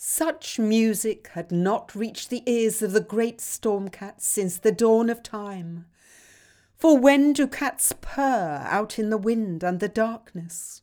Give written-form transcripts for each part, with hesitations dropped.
Such music had not reached the ears of the great storm cat since the dawn of time. For when do cats purr out in the wind and the darkness?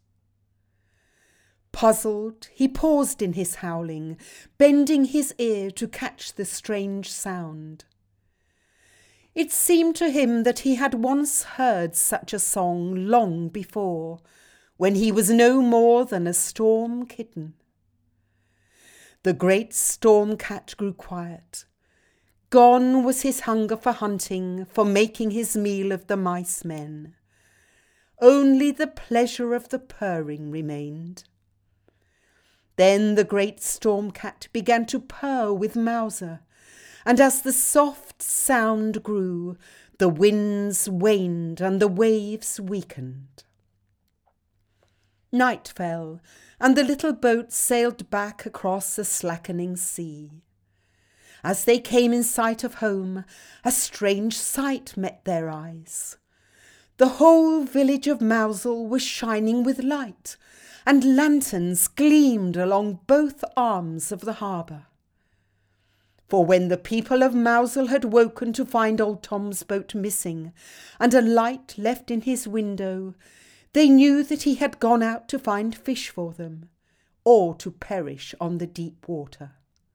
Puzzled, he paused in his howling, bending his ear to catch the strange sound. It seemed to him that he had once heard such a song long before, when he was no more than a storm kitten. The great storm cat grew quiet. Gone was his hunger for hunting, for making his meal of the mice men. Only the pleasure of the purring remained. Then the great storm cat began to purr with Mouser, and as the soft sound grew, the winds waned and the waves weakened. Night fell, and the little boat sailed back across the slackening sea. As they came in sight of home, a strange sight met their eyes. The whole village of Mousel was shining with light, and lanterns gleamed along both arms of the harbour. For when the people of Mousel had woken to find old Tom's boat missing, and a light left in his window, they knew that he had gone out to find fish for them, or to perish on the deep water.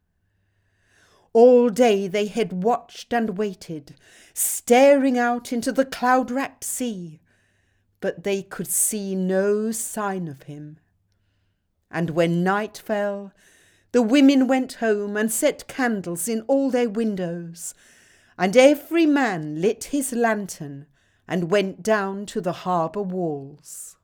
All day they had watched and waited, staring out into the cloud-racked sea, but they could see no sign of him. And when night fell, the women went home and set candles in all their windows, and every man lit his lantern and went down to the harbour walls.